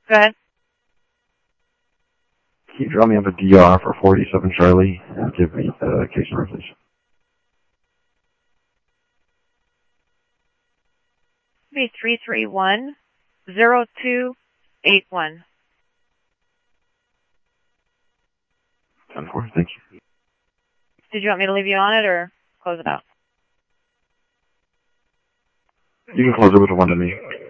Go ahead. Can you draw me up a DR for 47 Charlie and give me the case number, please? Be 331-0281. 10-4, thank you. Did you want me to leave you on it or close it out? You can close it with a 1 to me.